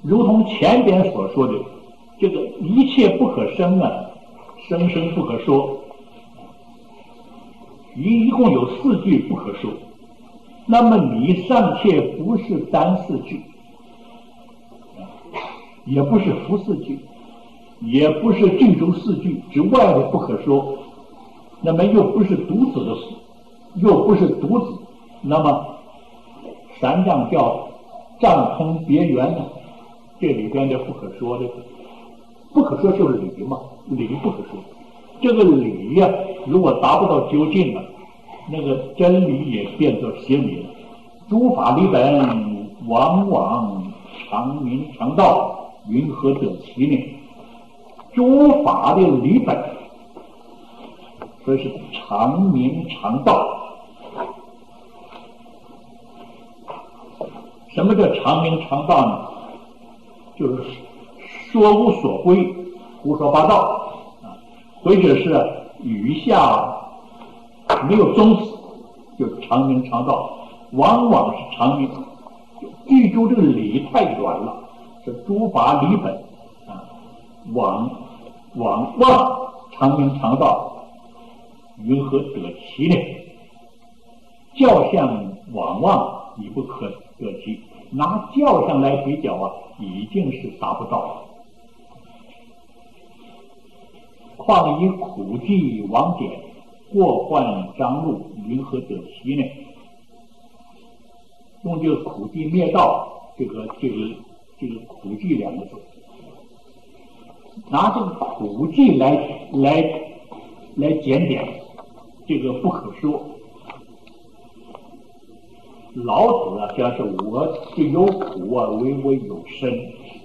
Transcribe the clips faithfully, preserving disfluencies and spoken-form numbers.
如同前边所说的，这个一切不可生啊，生生不可说，一一共有四句不可说。那么你尚且不是单四句，也不是复四句，也不是句中四句之外的不可说，那么又不是独子的，又不是独子，那么三藏叫障通别圆呢？这里边的不可说的，不可说就是理嘛，理不可说。这个理呀、啊，如果达不到究竟了，那个真理也变作邪理了。诸法理本，往往常明常道，云何得其呢？诸法的理本，所以是常明常道。什么叫常明常道呢？就是说无所归，胡说八道啊，或者是语下没有宗旨，就常明常道。往往是常明，句中这个理太远了，是诸法理本啊，往往往常明常道，云何得其呢？教相往往已不可得其，拿教相来比较啊，已经是达不到了。况以苦迹往简，过患张路，云何得其呢？用这个苦迹灭道，这个这个这个苦迹两个字，拿这个苦迹来来来检点，这个不可说。老子啊，讲是我是有苦啊，唯我有身。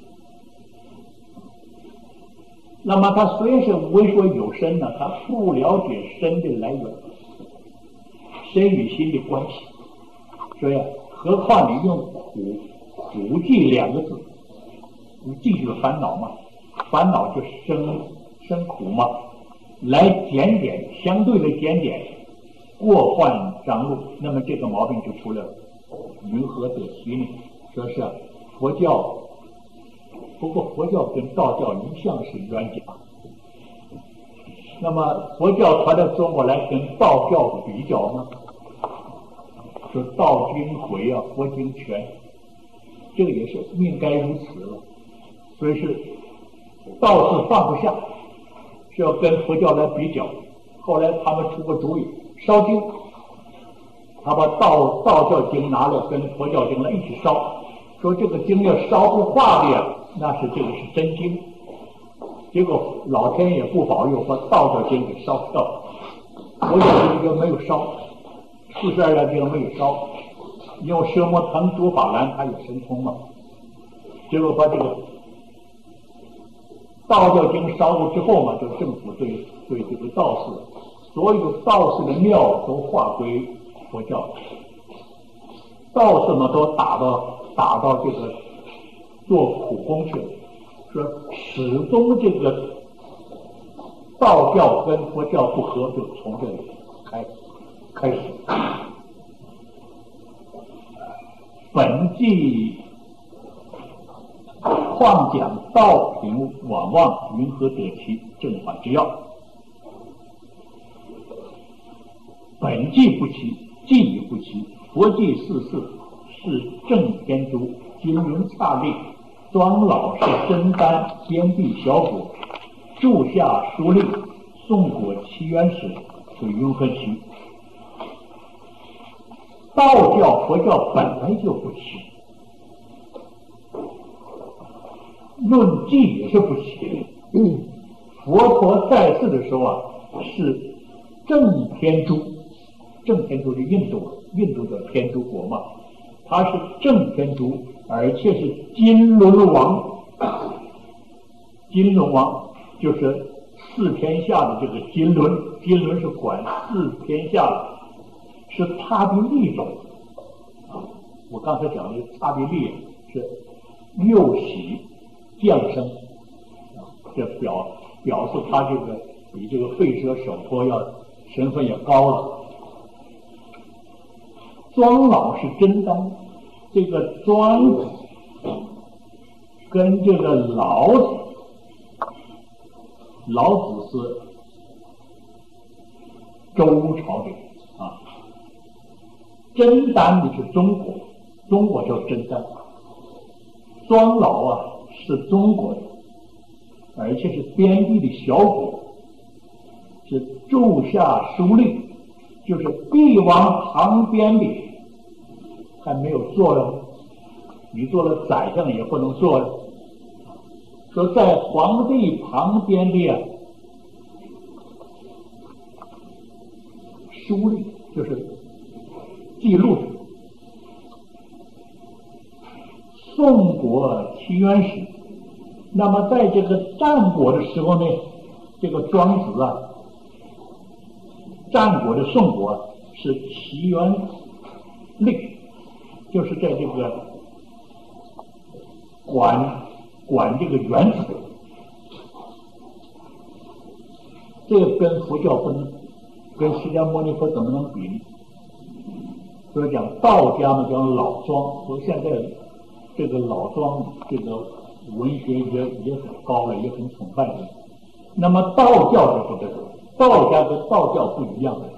那么他虽然是为说有身呢，他不了解身的来源，身与心的关系，所以啊。何况你用苦苦迹两个字，迹就是烦恼嘛，烦恼就生生苦嘛，来检点，相对的检点，过患张路，那么这个毛病就出来了。云何得其呢？说是佛教，不过佛教跟道教一向是冤家。那么佛教传到中国来跟道教比较呢？说道经回啊，佛经全，这个也是应该如此了。所以是道是放不下，是要跟佛教来比较。后来他们出个主意，烧经，他把道道教经拿了跟佛教经来一起烧，说这个经要烧不化的呀，那是这个是真经。结果老天爷不保佑，把道教经给烧掉了，佛教经就没有烧。四十二样经没有烧，用蛇魔腾诸法兰，他有神通嘛。结果把这个道教经烧过之后嘛，就政府对对这个道士，所有道士的庙都划归佛教，道士嘛都打到打到这个做苦工去了，说始终这个道教跟佛教不合，就从这里开开始。本纪况讲道品往往，云何得其正法之要？本纪不齐，纪亦不齐。佛纪四世是正天竺，金轮刹利，庄老是真丹，边壁小果，柱下书令，宋果七元始，是云何齐？道教、佛教本来就不齐，论迹也是不齐。嗯，佛陀在世的时候啊，是正天竺，正天竺是印度，印度叫天竺国嘛，他是正天竺，而且是金轮王。金轮王就是四天下的这个金轮，金轮是管四天下的。是他的利种啊！我刚才讲的他的利是右喜降生啊，这表表示他这个比这个吠舍首陀要身份也高了。庄老是真丹，这个庄跟这个老子，老子是周朝的啊，甄丹的是中国，中国叫甄丹，庄老啊是中国的，而且是边地的小国，是柱下书令，就是帝王旁边的，还没有做了，你做了宰相也不能做了。说在皇帝旁边的啊，书令就是记录的。宋国齐元史，那么在这个战国的时候呢，这个庄子啊，战国的宋国是齐元令，就是在这个管管这个原则，这个跟佛教不能，跟释迦牟尼佛怎么能比呢？所以讲道家呢叫老庄，说现在这个老庄这个文学也也很高了，也很崇拜的。那么道教就不得了，道家跟道教不一样的，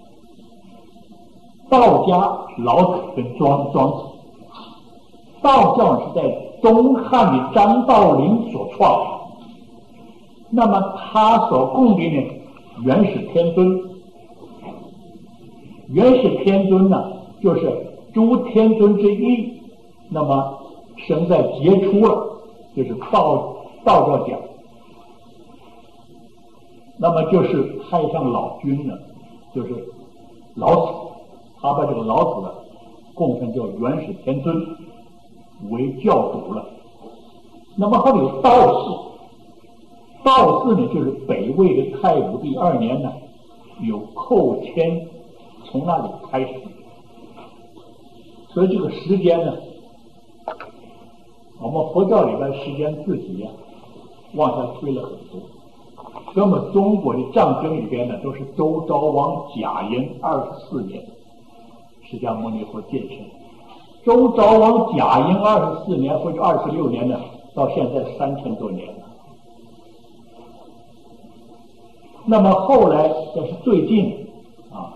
道家老子跟庄庄子，道教是在东汉的张道陵所创的，那么他所供的呢，元始天尊。元始天尊呢，就是诸天尊之一，那么生在杰出了，就是道道教讲。那么就是太上老君呢，就是老子，他把这个老子供成叫元始天尊为教主了。那么还有道士，道士呢就是北魏的太武第二年呢，有寇谦从那里开始，所以这个时间呢，我们佛教里边时间自己呀、啊、往下推了很多。那么中国的藏经里边呢，都是周昭王甲寅二十四年，释迦牟尼佛见身。周昭王甲寅二十四年或者二十六年呢，到现在三千多年了。那么后来这是最近啊，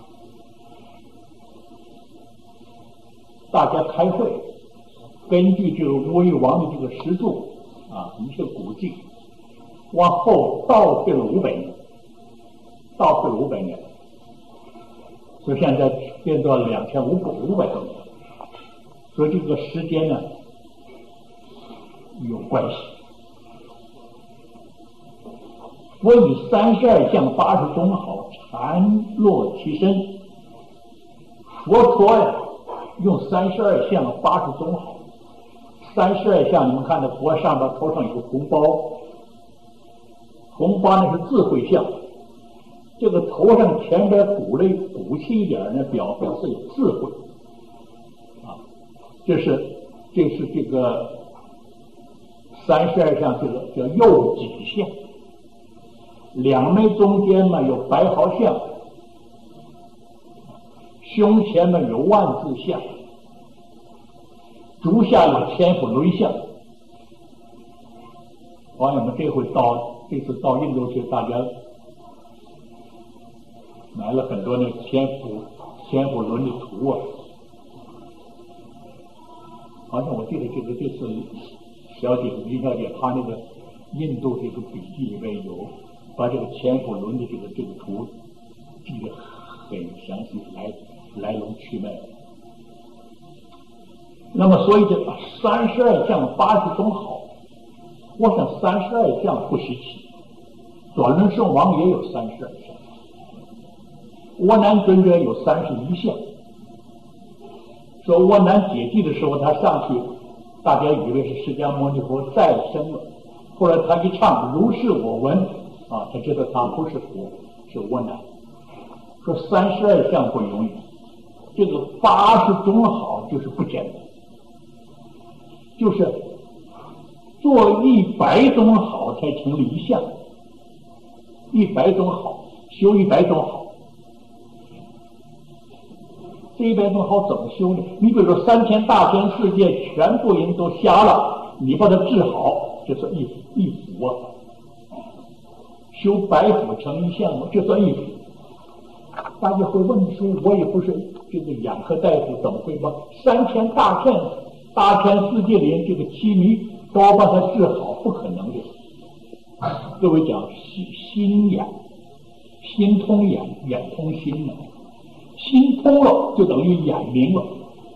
大家开会，根据这个魏王的这个石柱啊，一些古迹，往后倒退了五百年，倒退了五百年，所以现在变到两千五百五百多年，所以这个时间呢有关系。我以三十二相八十种好缠络其身，佛说呀，用三十二相八十种好。三十二相，你们看到佛上边头上有个红包，红包那是智慧相，这个头上前边鼓了鼓起一点呢，表表示有智慧啊。这是这是这个三十二相，这个叫右脊相。两眉中间呢有白毫相，胸前呢有万字相，足下有千佛轮相。网友们这回到这次到印度去，大家买了很多那千佛千佛轮的图啊。好像我记得这个这次小姐李小姐她那个印度这个笔记里面有把这个千佛轮的这个这个图记得很详细，来来龙去脉。那么所以这三十二相八十种好，我想三十二相不稀奇，转轮圣王也有三十二相，窝囊尊者有三十一相。说窝囊解寂的时候，他上去，大家以为是释迦牟尼佛再生了，后来他一唱如是我闻啊，他知道他不是佛，是窝囊。说三十二相不容易，这个八十种好就是不简单，就是做一百种好才成了一相，一百种好修一百种好。这一百种好怎么修呢？你比如说三千大千世界全部人都瞎了， 你把它治好，这算一一福啊。修百福成一相，这算一福。大家会问说，我也不是这个眼科大夫，怎么会把三千大千大千世界里这个七迷都要把它治好？不可能的。各位讲心心眼，心通眼，眼通心了，心通了就等于眼明了。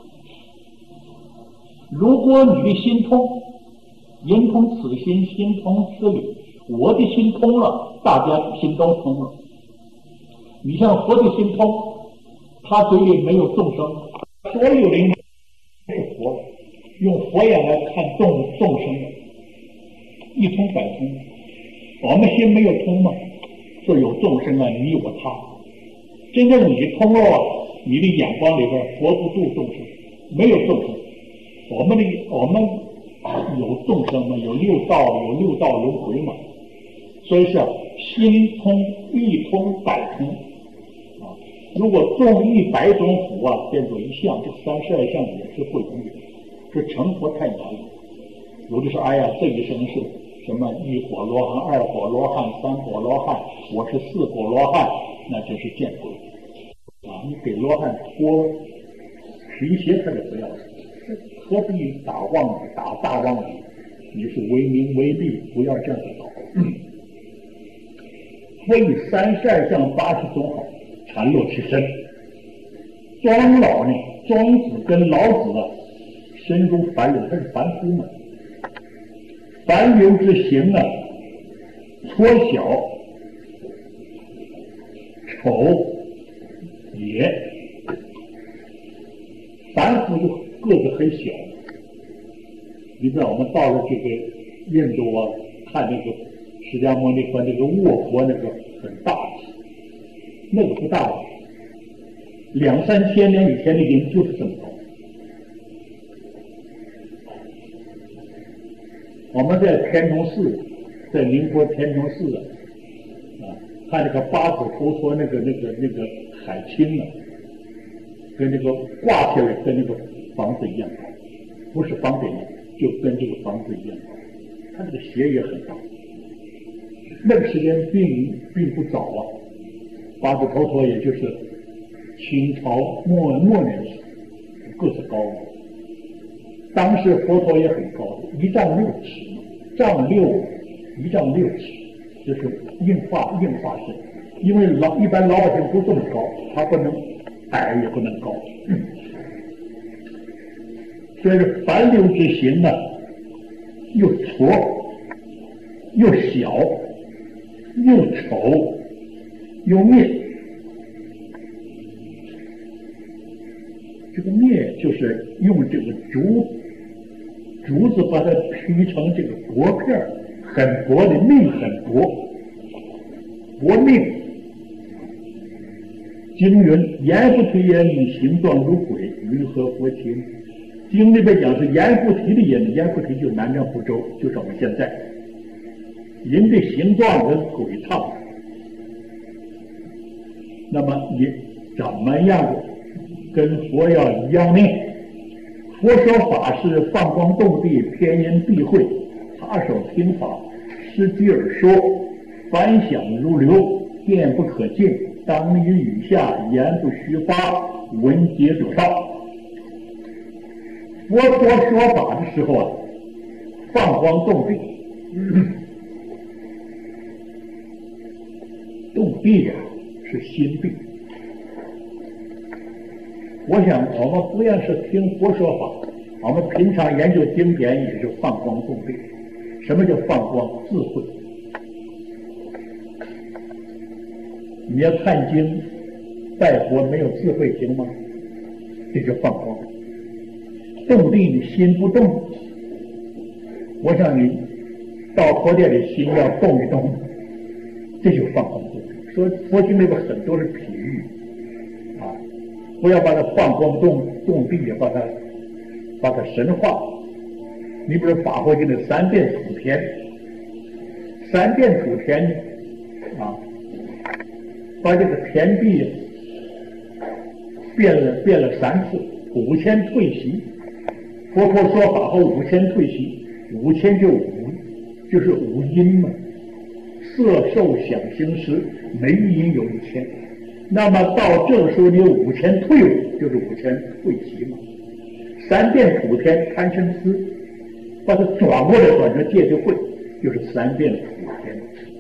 如果你的心通，人通此心，心通此理，我的心通了，大家心都通了。你像佛的心通，他嘴里没有众生，所有人是佛，用佛眼来看众众生，一通百通。我们心没有通吗？说有众生啊，你我他。真正你通了啊，你的眼光里边佛不度众生，没有众生。我们的我们有众生嘛，有六道，有六道轮回嘛。所以是心通一通百通啊！如果种一百种福啊，变作一相，这三十二相也是会通的。这成佛太难了。有的说，哎呀，这一生是什么一火罗汉、二火罗汉、三火罗汉，我是四火罗汉，那真是见鬼啊！你给罗汉脱皮鞋他就不要了，何必打妄语、打大妄语？你是为名为利，不要这样子搞。嗯所以三十二相八十种好，缠络其身。庄老呢，庄子跟老子啊，身如凡流，他是凡夫嘛。凡流之行啊，矬小、丑、野，凡夫就个子很小。你知道我们到了这个印度啊，看那个释迦牟尼佛那个卧佛，那个很大，那个不大了，两三千年以前的人就是这么高。我们在天童寺，在宁波天童寺啊，啊，看那个八字头陀那个那个那个海清啊，跟那个挂起来跟那个房子一样高，不是房顶，就跟这个房子一样高。他这个鞋也很大。那个时间并并不早啊，八字头陀也就是清朝末末年时，个子高嘛。当时佛陀也很高，一丈六尺嘛，丈六一丈六尺，就是硬化硬化身。因为老一般老百姓不这么高，他不能矮也不能高，嗯、所以凡流之行呢，又矬又小。又丑又灭，这个灭就是用这个竹竹子把它劈成这个薄片，很薄的命，很薄，薄命。经云：阎浮提也，以形状如鬼，云何佛情？经里边讲是阎浮提的人，阎浮提就是南瞻部洲，就是我们现在。人的形状跟鬼差，那么你怎么样跟佛要一样呢？佛说法是放光动地，偏言避讳，插手听法，施机而说，反响如流，电不可尽，当于雨下，言不虚发，闻皆得道。佛陀说法的时候啊，放光动地。动地呀，是心地。我想我们不要是听佛说法，我们平常研究经典也是放光动地。什么叫放光？智慧。你要看经拜佛没有智慧行吗？这就放光。动地你心不动，我想你到佛殿里心要动一动，这就放光动地。说佛经里边很多是比喻啊，不要把它放光动动地，也把它把它神化。你比如法华经的三遍土田，三遍土田啊，把这个田地变了变了三次，五千退席。佛陀说法后五千退席， 五千就无，就是无因嘛。色受想行识没因有一千，那么到这个时候你有五千退伍，就是五千退息嘛。三遍普天贪嗔痴，把它转过来转成戒就会，就是三遍普天。